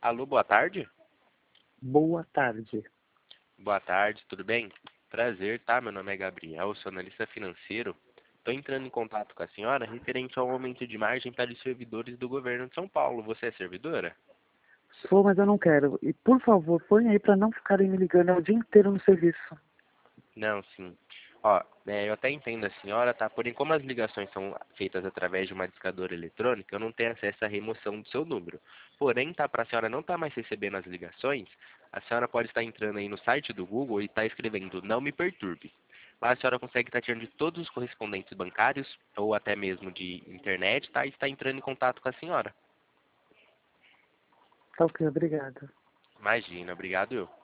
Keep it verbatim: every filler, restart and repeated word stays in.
Alô, boa tarde? Boa tarde. Boa tarde, tudo bem? Prazer, tá? Meu nome é Gabriel, sou analista financeiro. Estou entrando em contato com a senhora referente ao aumento de margem para os servidores do governo de São Paulo. Você é servidora? Sou, mas eu não quero. E por favor, põe aí para não ficarem me ligando o dia inteiro no serviço. Não, sim. Ó, é, eu até entendo a senhora, tá? Porém, como as ligações são feitas através de uma discadora eletrônica, eu não tenho acesso à remoção do seu número. Porém, tá? Para a senhora não estar mais recebendo as ligações, a senhora pode estar entrando aí no site do Google e estar escrevendo "Não me perturbe". Lá a senhora consegue estar tirando de todos os correspondentes bancários, ou até mesmo de internet, tá? E está entrando em contato com a senhora. Tá ok, obrigada. Imagina, obrigado eu.